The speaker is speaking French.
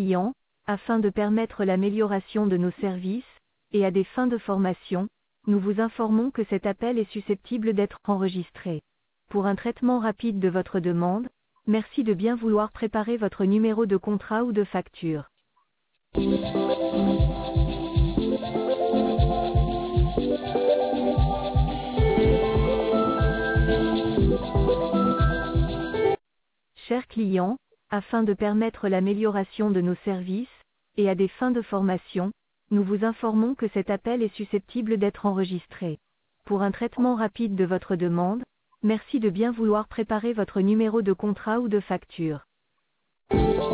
client, afin de permettre l'amélioration de nos services, et à des fins de formation, nous vous informons que cet appel est susceptible d'être enregistré. Pour un traitement rapide de votre demande, merci de bien vouloir préparer votre numéro de contrat ou de facture. Chers clients, afin de permettre l'amélioration de nos services, et à des fins de formation, nous vous informons que cet appel est susceptible d'être enregistré. Pour un traitement rapide de votre demande, merci de bien vouloir préparer votre numéro de contrat ou de facture.